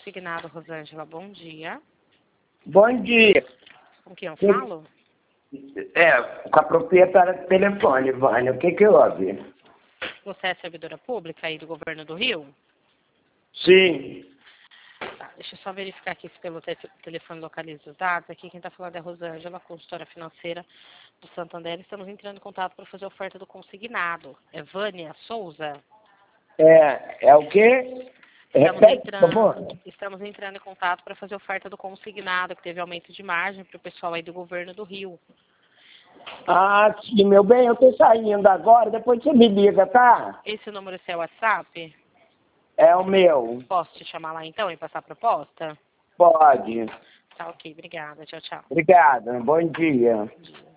Consignado, Rosângela, bom dia. Bom dia. Com quem eu falo? Com a proprietária do telefone, Vânia. O que houve? Você é servidora pública aí do governo do Rio? Sim. Tá, deixa eu só verificar aqui se pelo telefone localiza os dados. Aqui quem está falando é a Rosângela, consultora financeira do Santander. Estamos entrando em contato para fazer a oferta do consignado. É Vânia Souza? É o quê? Repete, por favor. Estamos entrando em contato para fazer a oferta do consignado, que teve aumento de margem para o pessoal aí do governo do Rio. Ah, sim, meu bem, eu estou saindo agora, depois você me liga, tá? Esse número é seu WhatsApp? É o meu. Posso te chamar lá então e passar a proposta? Pode. Tá ok, obrigada. Tchau, tchau. Obrigado. Bom dia. Bom dia.